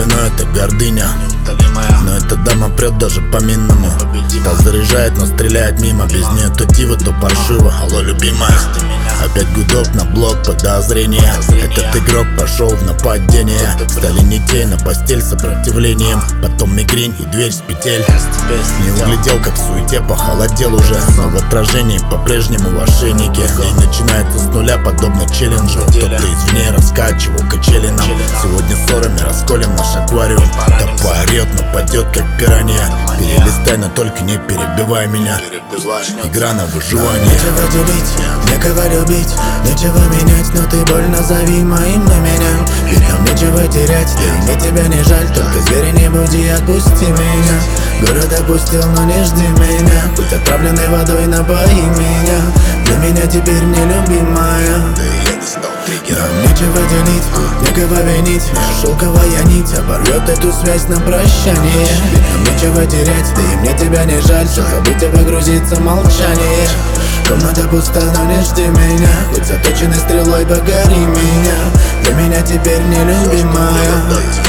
вино это гордыня, но эта дама прет даже по минному. Стал заряжает, но стреляет мимо. Без нее то диво, то паршиво. Алло, любимая. Опять гудок на блок подозрения. Этот игрок пошел в нападение. Стали нитей на постель с сопротивлением. Потом мигрень и дверь с петель. Не углядел, как в суете похолодел уже. Но в отражении по-прежнему в ошейнике. День начинается с нуля, подобно челленджу. Кто-то извне раскачивал качели нам. Сегодня ссорами расколем наш аквариум. Да поорет, но падет как пиранья. Перелистай, но только не перебивай меня. Игра на выживание. Нечего делить, некого любить, нечего менять, но ты боль назови моим именем. Ведь нам нечего терять, да и мне тебя не жаль. Только звери не буди, отпусти меня. Город опустил, но не жди меня. Хоть отравленной водой напои меня. Для меня теперь нелюбимая. Нам нечего делить, некого винить. Шелковая нить оборвет эту связь на прощание. Ведь нам нечего терять, да и мне тебя не жаль. Все забыть и погрузиться в молчание. Комната пуста, но не жди меня. Хоть заточенной стрелой погори меня. Для меня теперь нелюбимая.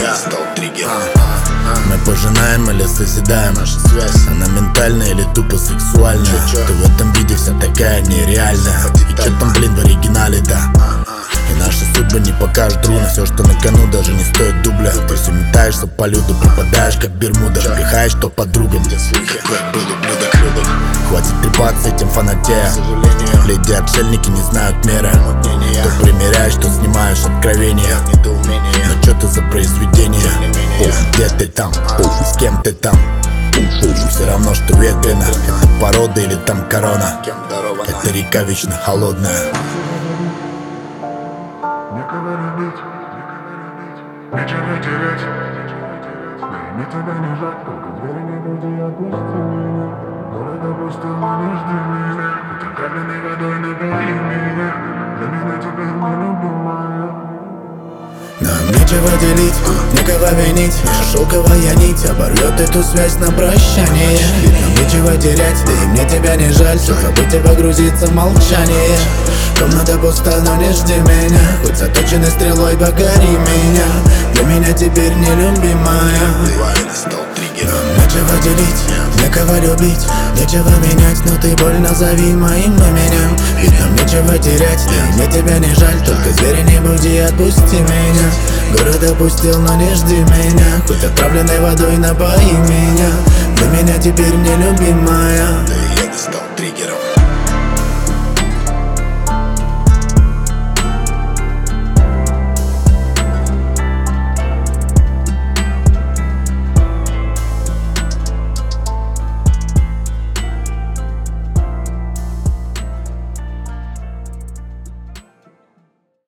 Мы пожинаем или созидаем? Наша связь, она ментальная или тупо сексуальная? Ты в этом виде вся такая нереальная. И чё там, блин, в оригинале, да? И наши судьбы не покажут руны. Все, что на кону, даже не стоит дубля. Ты все метаешься по люду, пропадаешь как Бермуда. Пихаешь то подругам. Хватит трепаться этим фанатея. Леди-отшельники не знают меры. То примеряешь, то снимаешь откровения. Но чё ты за произведение? Где ты там? С кем ты там? Все равно, что ветрено. Это порода или там корона? Это река вечно холодная. Некого любить, нечего терять. Да и мне тебя не жаль, только звери не буди, отпусти меня. Город опустил, но не жди меня. Хоть отравленной водой напои меня. Для меня теперь нелюбимая. Нам нечего делить, некого винить. Шелковая нить оборвет эту связь на прощание. Ведь нам нечего терять, да и мне тебя не жаль. Все забыть и погрузиться в молчание. Комната пуста, но не жди меня. Хоть заточенной стрелой погори меня. Для меня теперь нелюбимая. Нам нечего делить, некого любить, нечего менять, но ты боль назови моим именем. Ведь нам нечего терять, да и мне тебя не жаль. Только звери не буди, отпусти меня. Город опустил, но не жди меня. Хоть отравленной водой напои меня. Для меня теперь нелюбимая.